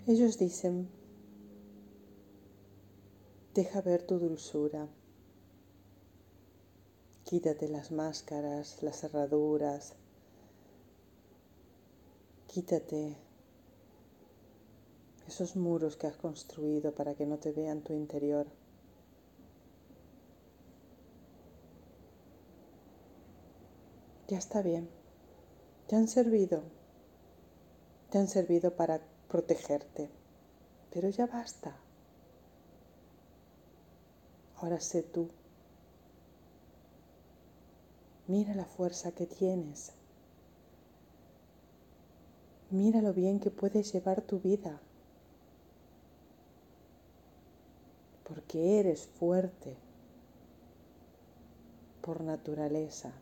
Ellos dicen, deja ver tu dulzura, quítate las máscaras, las cerraduras, quítate esos muros que has construido para que no te vean tu interior. Ya está bien, te han servido para protegerte, pero ya basta. Ahora sé tú. Mira la fuerza que tienes. Mira lo bien que puedes llevar tu vida. Porque eres fuerte por naturaleza.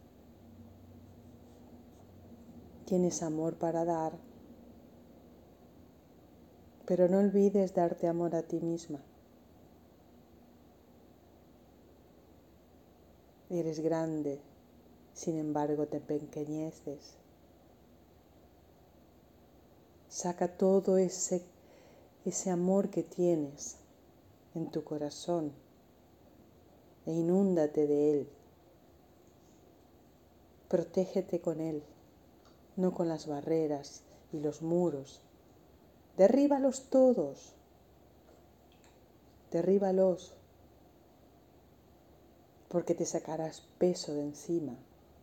Tienes amor para dar, pero no olvides darte amor a ti misma. Eres grande, sin embargo te empequeñeces. Saca todo ese amor que tienes en tu corazón e inúndate de él. Protégete con él, no con las barreras y los muros. Derríbalos todos. Derríbalos, porque te sacarás peso de encima.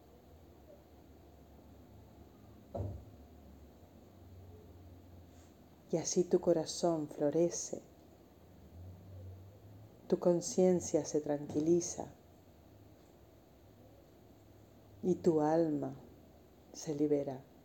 Y así tu corazón florece, tu conciencia se tranquiliza y tu alma se libera.